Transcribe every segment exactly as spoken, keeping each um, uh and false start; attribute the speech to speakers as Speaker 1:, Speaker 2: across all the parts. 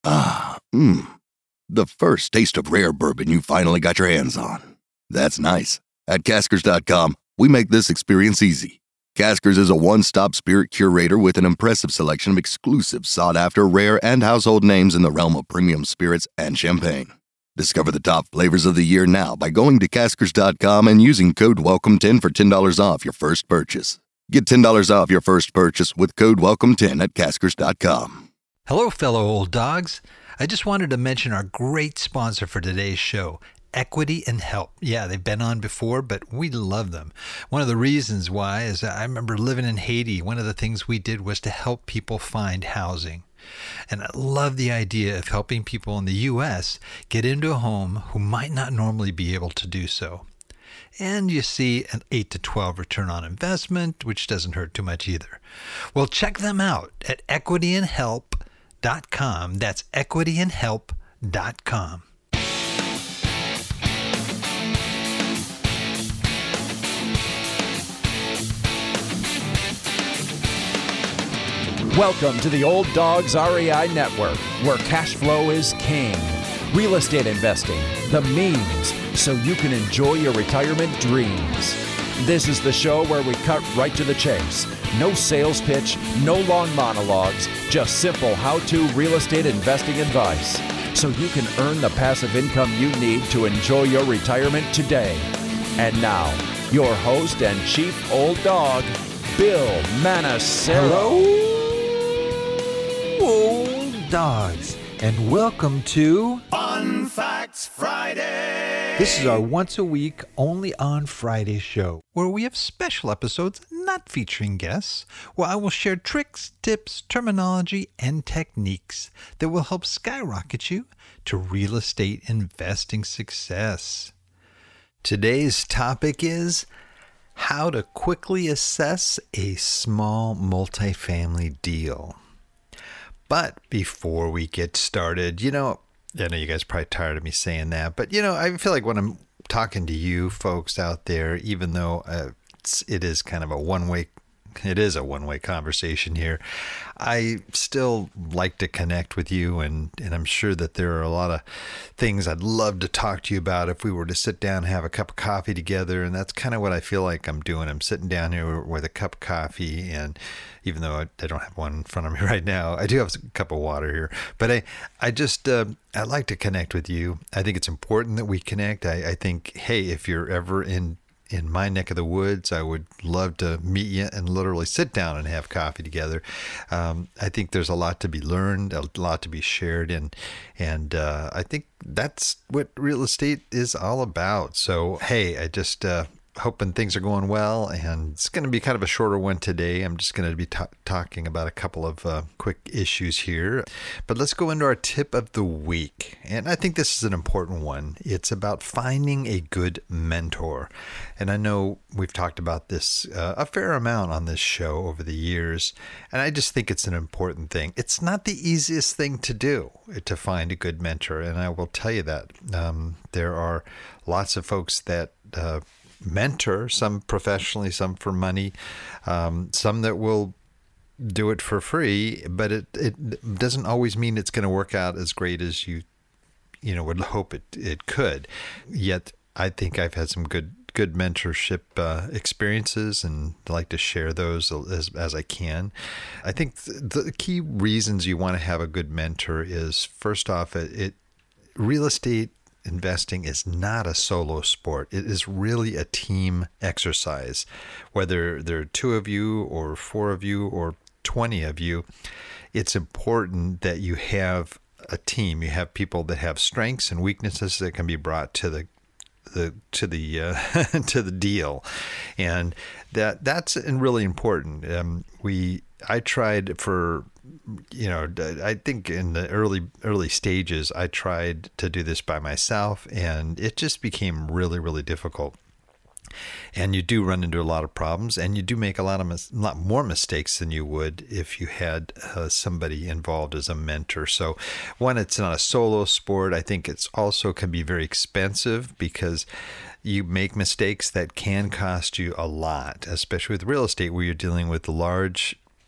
Speaker 1: Ah, mmm. The first taste of rare bourbon you finally got your hands on. That's nice. At Caskers dot com, we make this experience easy. Caskers is a one-stop spirit curator with an impressive selection of exclusive, sought-after, rare, and household names in the realm of premium spirits and champagne. Discover the top flavors of the year now by going to Caskers dot com and using code welcome ten for ten dollars off your first purchase. Get ten dollars off your first purchase with code welcome ten at Caskers dot com.
Speaker 2: Hello, fellow old dogs. I just wanted to mention our great sponsor for today's show, Equity and Help. Yeah, they've been on before, but we love them. One of the reasons why is I remember living in Haiti. One of the things we did was to help people find housing. And I love the idea of helping people in the U S get into a home who might not normally be able to do so. And you see an eight to twelve return on investment, which doesn't hurt too much either. Well, check them out at equity and help dot com. That's equity and help dot com.
Speaker 3: Welcome to the Old Dogs R E I Network, where cash flow is king. Real estate investing, the means, so you can enjoy your retirement dreams. This is the show where we cut right to the chase. No sales pitch, no long monologues, just simple how-to real estate investing advice, so you can earn the passive income you need to enjoy your retirement today. And now, your host and chief old dog, Bill Manassero.
Speaker 2: Hello, old dogs, and welcome to
Speaker 4: Fun Facts Friday.
Speaker 2: This is our once a week, only on Friday show, where we have special episodes not featuring guests, where I will share tricks, tips, terminology, and techniques that will help skyrocket you to real estate investing success. Today's topic is how to quickly assess a small multifamily deal. But before we get started, you know, I know you guys are probably tired of me saying that, but, you know, I feel like when I'm talking to you folks out there, even though uh, it's, it is kind of a one-way, it is a one-way conversation here, I still like to connect with you, and, and I'm sure that there are a lot of things I'd love to talk to you about if we were to sit down and have a cup of coffee together, and that's kind of what I feel like I'm doing. I'm sitting down here with a cup of coffee, and even though I, I don't have one in front of me right now, I do have a cup of water here. But I, I just, uh, I like to connect with you. I think it's important that we connect. I, I think, hey, if you're ever in, in my neck of the woods, I would love to meet you and literally sit down and have coffee together. Um, I think there's a lot to be learned, a lot to be shared, and and uh, I think that's what real estate is all about. So, hey, I just... Uh, hoping things are going well, and it's going to be kind of a shorter one today. I'm just going to be t- talking about a couple of uh, quick issues here, but let's go into our tip of the week. And I think this is an important one. It's about finding a good mentor. And I know we've talked about this uh, a fair amount on this show over the years, and I just think it's an important thing. It's not the easiest thing to do, to find a good mentor, and I will tell you that. Um, there are lots of folks that uh, mentor, some professionally, some for money, um, some that will do it for free, but it, it doesn't always mean it's going to work out as great as you, you know, would hope it, it could. Yet I think I've had some good, good mentorship uh, experiences, and I like to share those as, as I can. I think th- the key reasons you want to have a good mentor is, first off, it, it real estate investing is not a solo sport. It is really a team exercise. Whether there are two of you or four of you or twenty of you, it's important that you have a team. You have people that have strengths and weaknesses that can be brought to the the to the uh, to the deal, and that that's really important. Um, we I tried for. You know, I think in the early early stages, I tried to do this by myself, and it just became really, really difficult. And you do run into a lot of problems, and you do make a lot of mis- lot more mistakes than you would if you had uh, somebody involved as a mentor. So, one, it's not a solo sport. I think it's also can be very expensive because you make mistakes that can cost you a lot, especially with real estate, where you're dealing with large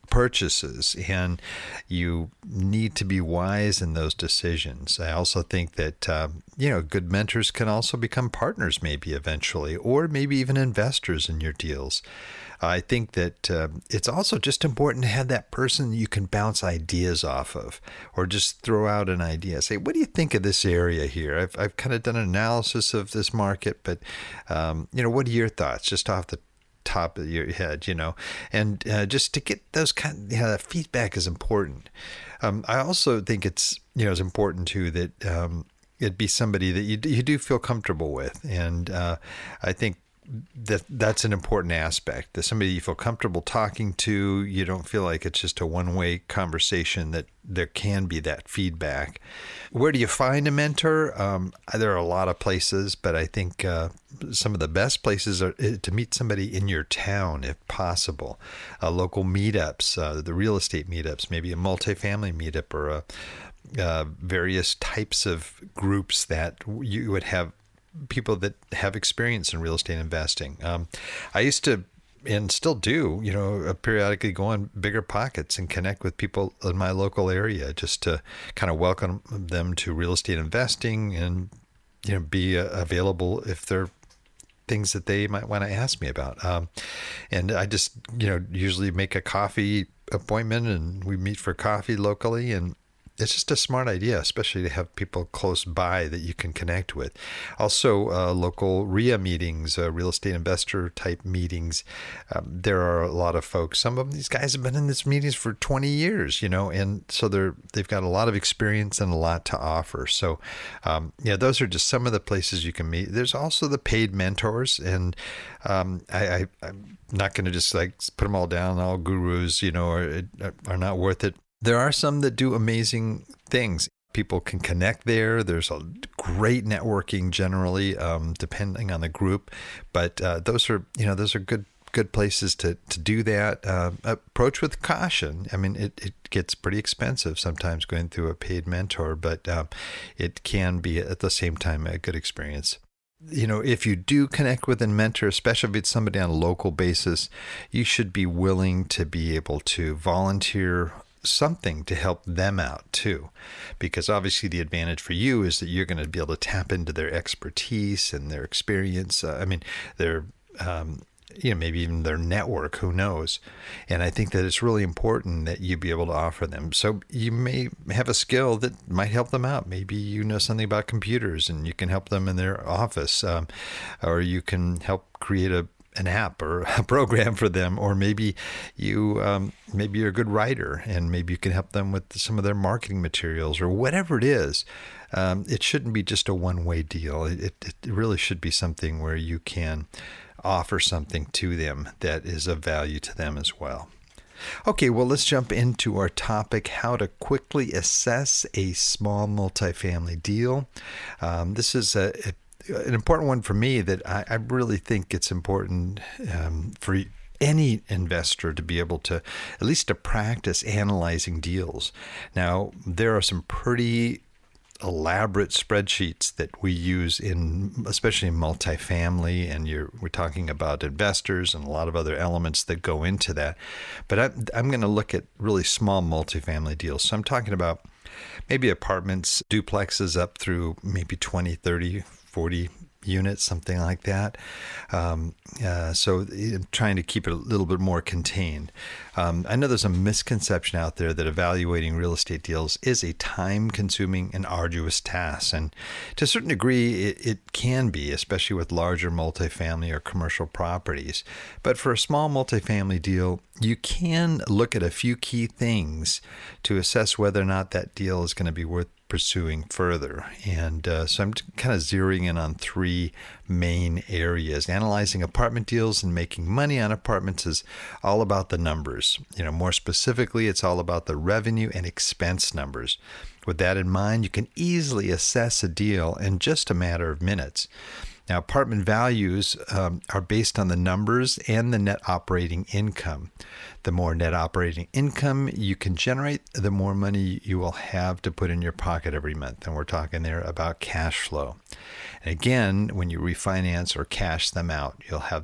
Speaker 2: purchases, and you need to be wise in those decisions. I also think that, um, you know, good mentors can also become partners maybe eventually, or maybe even investors in your deals. I think that uh, it's also just important to have that person you can bounce ideas off of, or just throw out an idea. Say, what do you think of this area here? I've, I've kind of done an analysis of this market, but, um, you know, what are your thoughts just off the top of your head, you know? And uh, just to get those kind of, you know, that feedback is important. Um, I also think it's, you know, it's important too that um, it be somebody that you, you do feel comfortable with. And uh, I think that that's an important aspect, that somebody you feel comfortable talking to. You don't feel like it's just a one-way conversation, that there can be that feedback. Where do you find a mentor? Um, there are a lot of places, but I think uh, some of the best places are to meet somebody in your town, if possible. Uh, local meetups, uh, the real estate meetups, maybe a multifamily meetup, or a, uh, various types of groups that you would have people that have experience in real estate investing. Um, I used to, and still do, you know, periodically go on Bigger Pockets and connect with people in my local area, just to kind of welcome them to real estate investing, and, you know, be uh, available if there are things that they might want to ask me about. Um, and I just, you know, usually make a coffee appointment and we meet for coffee locally, and it's just a smart idea, especially to have people close by that you can connect with. Also, uh, local R I A meetings, uh, real estate investor type meetings. Um, there are a lot of folks. Some of these guys have been in these meetings for twenty years, you know, and so they're they've got a lot of experience and a lot to offer. So, um, yeah, those are just some of the places you can meet. There's also the paid mentors, and um, I, I, I'm not going to just like put them all down. All gurus, you know, are are not worth it. There are some that do amazing things. People can connect there. There's a great networking generally, um, depending on the group. But uh, those are, you know, those are good good places to, to do that. Uh, approach with caution. I mean, it, it gets pretty expensive sometimes going through a paid mentor, but uh, it can be at the same time a good experience. You know, if you do connect with a mentor, especially if it's somebody on a local basis, you should be willing to be able to volunteer something to help them out too, because obviously the advantage for you is that you're going to be able to tap into their expertise and their experience. Uh, I mean, their, um, you know, maybe even their network, who knows? And I think that it's really important that you be able to offer them. So you may have a skill that might help them out. Maybe you know something about computers and you can help them in their office, um, or you can help create a an app or a program for them, or maybe you um, maybe you're a good writer and maybe you can help them with some of their marketing materials or whatever it is. Um, it shouldn't be just a one-way deal. It, it really should be something where you can offer something to them that is of value to them as well. Okay, well, let's jump into our topic, how to quickly assess a small multifamily deal. Um, this is a, a an important one for me that I, I really think it's important um, for any investor to be able to, at least to practice analyzing deals. Now, there are some pretty elaborate spreadsheets that we use in, especially in multifamily, and you're, we're talking about investors and a lot of other elements that go into that. But I, I'm going to look at really small multifamily deals. So I'm talking about maybe apartments, duplexes up through maybe twenty, thirty, forty units, something like that. Um, uh, so I'm trying to keep it a little bit more contained. Um, I know there's a misconception out there that evaluating real estate deals is a time-consuming and arduous task. And to a certain degree, it, it can be, especially with larger multifamily or commercial properties. But for a small multifamily deal, you can look at a few key things to assess whether or not that deal is going to be worth pursuing further. And uh, so I'm kind of zeroing in on three main areas. Analyzing apartment deals and making money on apartments is all about the numbers. You know, more specifically, it's all about the revenue and expense numbers. With that in mind, you can easily assess a deal in just a matter of minutes. Now, apartment values um, are based on the numbers and the net operating income. The more net operating income you can generate, the more money you will have to put in your pocket every month. And we're talking there about cash flow. And again, when you refinance or cash them out, you'll have that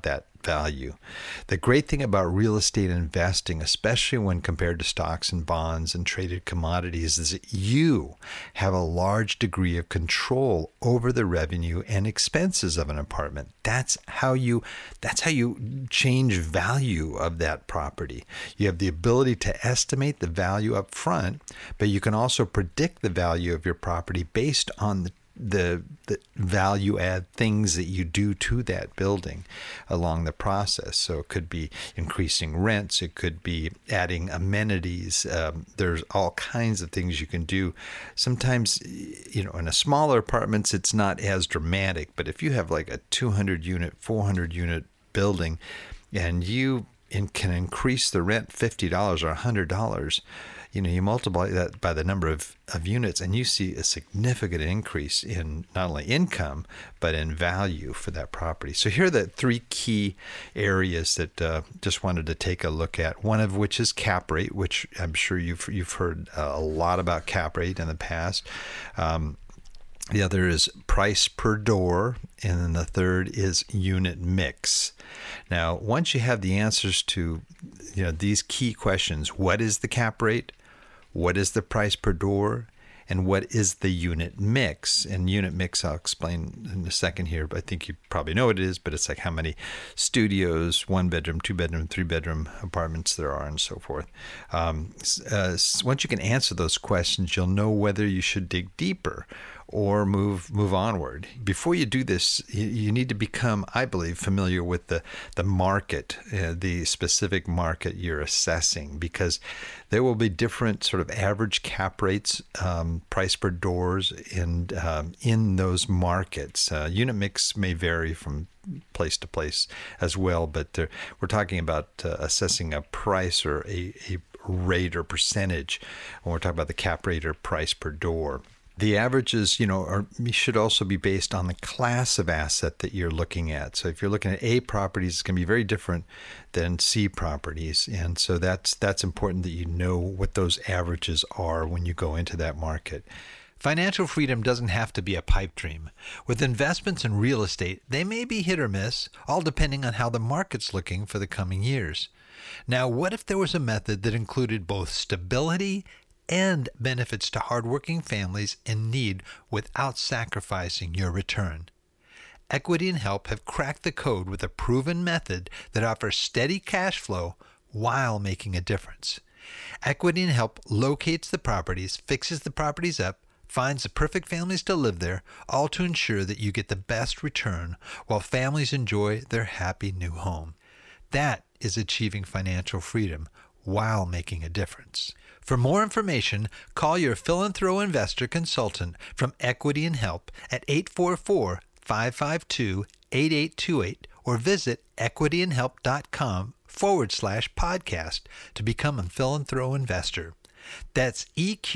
Speaker 2: value. The great thing about real estate investing, especially when compared to stocks and bonds and traded commodities, is that you have a large degree of control over the revenue and expenses of an apartment. That's how you that's how you change value of that property. You have the ability to estimate the value up front, but you can also predict the value of your property based on the The, the value add things that you do to that building along the process. So it could be increasing rents, it could be adding amenities. Um, there's all kinds of things you can do. Sometimes, you know, in a smaller apartments, it's not as dramatic, but if you have like a two hundred unit, four hundred unit building and you in, can increase the rent fifty dollars or one hundred dollars, you know, you multiply that by the number of, of units and you see a significant increase in not only income, but in value for that property. So here are the three key areas that uh, just wanted to take a look at. One of which is cap rate, which I'm sure you've, you've heard a lot about cap rate in the past. Um, The other is price per door, and then the third is unit mix. Now, once you have the answers to, you know, these key questions, what is the cap rate? What is the price per door? And what is the unit mix? And unit mix, I'll explain in a second here, but I think you probably know what it is, but it's like how many studios, one bedroom, two bedroom, three bedroom apartments there are and so forth. Um, uh, once you can answer those questions, you'll know whether you should dig deeper or move move onward. Before you do this, you, you need to become, I believe, familiar with the, the market, uh, the specific market you're assessing, because there will be different sort of average cap rates, um, price per doors, and um, in those markets. Uh, unit mix may vary from place to place as well, but there, we're talking about uh, assessing a price or a, a rate or percentage when we're talking about the cap rate or price per door. The averages, you know, are, should also be based on the class of asset that you're looking at. So if you're looking at A properties, it's going to be very different than C properties. And so that's that's important that you know what those averages are when you go into that market. Financial freedom doesn't have to be a pipe dream. With investments in real estate, they may be hit or miss, all depending on how the market's looking for the coming years. Now, what if there was a method that included both stability and benefits to hardworking families in need without sacrificing your return? Equity and Help have cracked the code with a proven method that offers steady cash flow while making a difference. Equity and Help locates the properties, fixes the properties up, finds the perfect families to live there, all to ensure that you get the best return while families enjoy their happy new home. That is achieving financial freedom while making a difference. For more information, call your Philanthro Investor consultant from Equity and Help at eight four four, five five two, eight eight two eight or visit equityandhelp.com forward slash podcast to become a Philanthro Investor. That's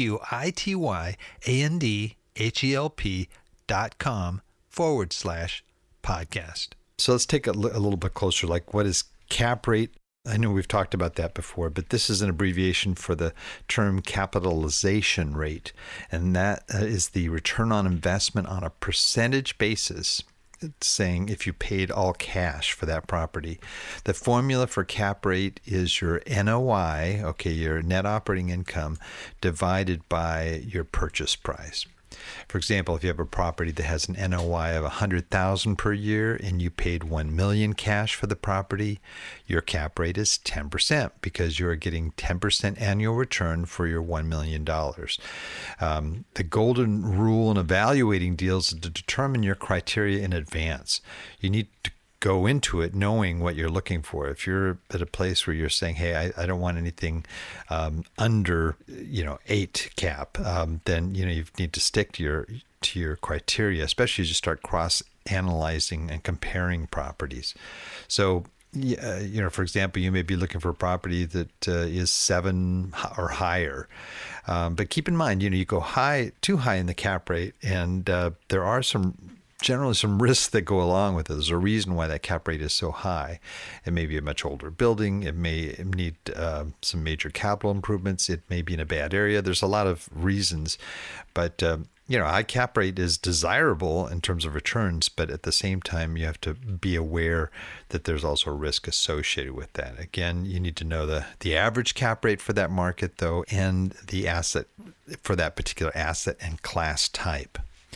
Speaker 2: E-Q-I-T-Y-A-N-D-H-E-L-P dot com forward slash podcast. So let's take a, l- a little bit closer, like what is cap rate? I know we've talked about that before, but this is an abbreviation for the term capitalization rate, and that is the return on investment on a percentage basis. It's saying if you paid all cash for that property. The formula for cap rate is your N O I, okay, your net operating income, divided by your purchase price. For example, if you have a property that has an N O I of one hundred thousand dollars per year and you paid one million dollars cash for the property, your cap rate is ten percent because you're getting ten percent annual return for your one million dollars. Um, the golden rule in evaluating deals is to determine your criteria in advance. You need to go into it knowing what you're looking for. If you're at a place where you're saying, hey, I, I don't want anything um, under, you know, eight cap, um, then, you know, you need to stick to your to your criteria, especially as you start cross-analyzing and comparing properties. So, uh, you know, for example, you may be looking for a property that uh, is seven or higher. Um, but keep in mind, you know, you go high, too high in the cap rate, and uh, there are some generally some risks that go along with it. There's a reason why that cap rate is so high. It may be a much older building. It may need uh, some major capital improvements. It may be in a bad area. There's a lot of reasons, but uh, you know, high cap rate is desirable in terms of returns, but at the same time, you have to be aware that there's also risk associated with that. Again, you need to know the, the average cap rate for that market, though, and the asset for that particular asset and class type.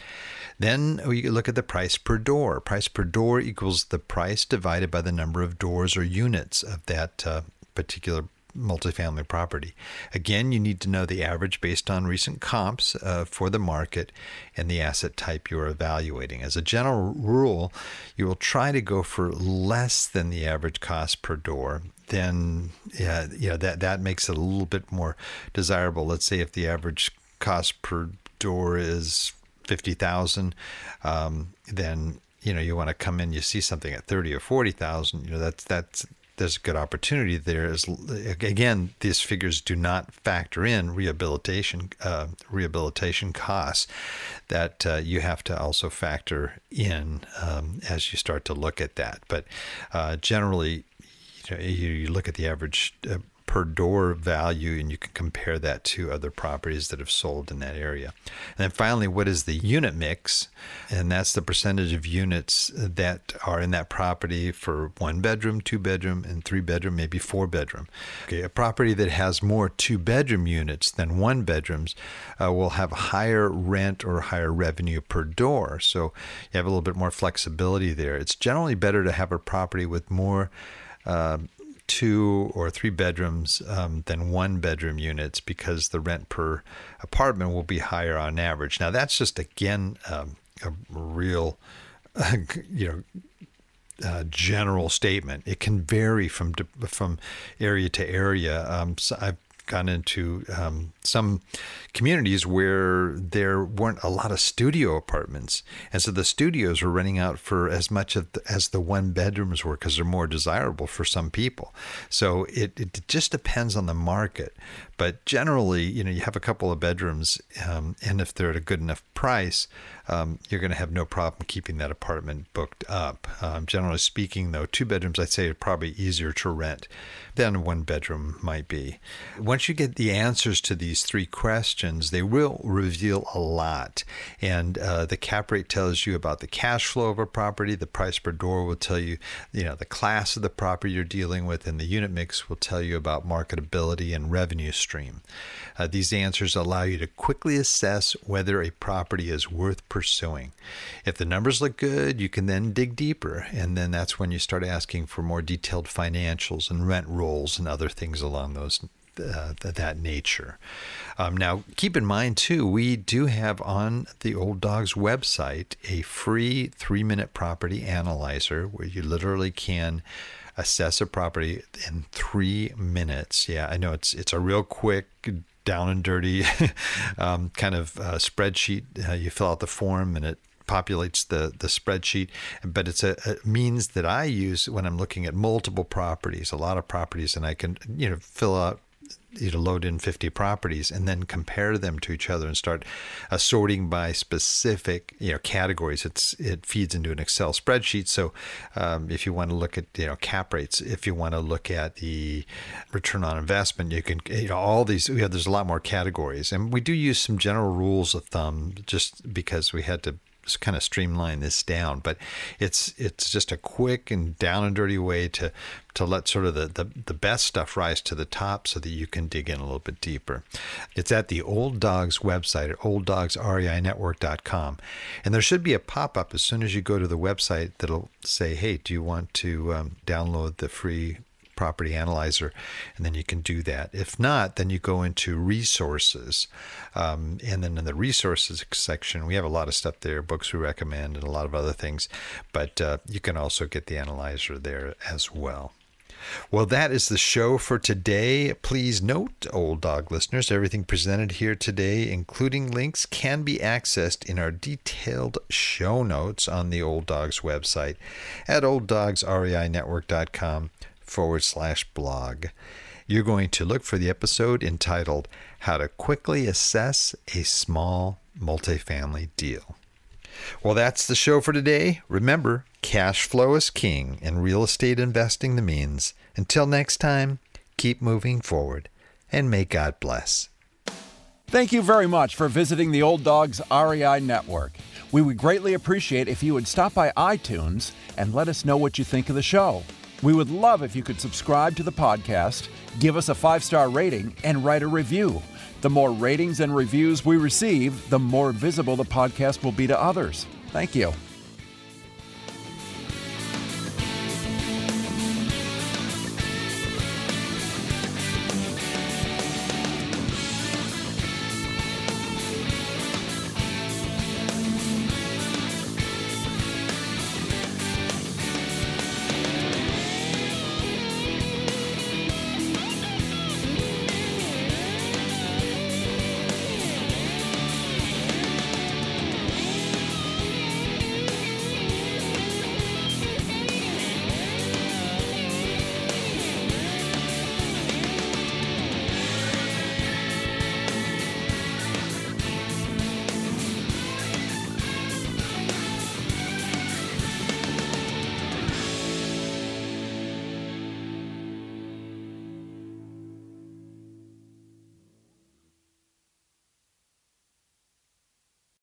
Speaker 2: Then we look at the price per door. Price per door equals the price divided by the number of doors or units of that uh, particular multifamily property. Again, you need to know the average based on recent comps uh, for the market and the asset type you're evaluating. As a general rule, you will try to go for less than the average cost per door. Then, yeah, you know, that, that makes it a little bit more desirable. Let's say if the average cost per door is fifty thousand, um, then, you know, you want to come in, you see something at thirty or forty thousand, you know, that's, that's, there's a good opportunity there. Is again, these figures do not factor in rehabilitation uh, rehabilitation costs that uh, you have to also factor in um, as you start to look at that. But uh, generally, you know, you, you look at the average uh, per door value, and you can compare that to other properties that have sold in that area. And then finally, what is the unit mix? And that's the percentage of units that are in that property for one bedroom, two bedroom, and three bedroom, maybe four bedroom. Okay, a property that has more two bedroom units than one bedrooms uh, will have higher rent or higher revenue per door. So you have a little bit more flexibility there. It's generally better to have a property with more uh, two or three bedrooms um, than one bedroom units, because the rent per apartment will be higher on average. Now, that's just, again, um, a real, uh, you know, uh, general statement. It can vary from from area to area. Um, so I've gone into um, some communities where there weren't a lot of studio apartments. And so the studios were renting out for as much of the, as the one bedrooms were, because they're more desirable for some people. So it, it just depends on the market. But generally, you know, you have a couple of bedrooms, um, and if they're at a good enough price, um, you're going to have no problem keeping that apartment booked up. Um, generally speaking, though, two bedrooms, I'd say, are probably easier to rent than one bedroom might be. Once you get the answers to these three questions, they will reveal a lot. And uh, the cap rate tells you about the cash flow of a property. The price per door will tell you, you know, the class of the property you're dealing with, and the unit mix will tell you about marketability and revenue stream. Uh, these answers allow you to quickly assess whether a property is worth pursuing. If the numbers look good, you can then dig deeper, and then that's when you start asking for more detailed financials and rent rolls and other things along those Uh, that nature. Um, now, keep in mind, too, we do have on the Old Dogs website a free three-minute property analyzer where you literally can assess a property in three minutes. Yeah, I know it's it's a real quick, down and dirty um, kind of uh, spreadsheet. Uh, you fill out the form and it populates the the spreadsheet, but it's a, a means that I use when I'm looking at multiple properties, a lot of properties, and I can, you know, fill out, you know, load in fifty properties and then compare them to each other and start uh, sorting by specific, you know, categories. It's it feeds into an Excel spreadsheet. So um, if you want to look at, you know, cap rates, if you want to look at the return on investment, you can, you know, all these, you know, there's a lot more categories. And we do use some general rules of thumb just because we had to kind of streamline this down, but it's it's just a quick and down and dirty way to to let sort of the, the, the best stuff rise to the top so that you can dig in a little bit deeper. It's at the Old Dogs website at old dogs rei network dot com. And there should be a pop-up as soon as you go to the website that'll say, hey, do you want to um, download the free property analyzer? And then you can do that. If not, then you go into resources, um, and then in the resources section we have a lot of stuff there, books we recommend and a lot of other things, but uh, you can also get the analyzer there as well. Well, that is the show for today. Please note, Old Dog listeners, everything presented here today, including links, can be accessed in our detailed show notes on the Old Dogs website at old dogs rei network dot com forward slash blog. You're going to look for the episode entitled How to Quickly Assess a Small Multifamily Deal. Well, that's the show for today. Remember, cash flow is king and real estate investing the means. Until next time, keep moving forward and may God bless.
Speaker 3: Thank you very much for visiting the Old Dogs R E I Network. We would greatly appreciate if you would stop by iTunes and let us know what you think of the show. We would love if you could subscribe to the podcast, give us a five-star rating, and write a review. The more ratings and reviews we receive, the more visible the podcast will be to others. Thank you.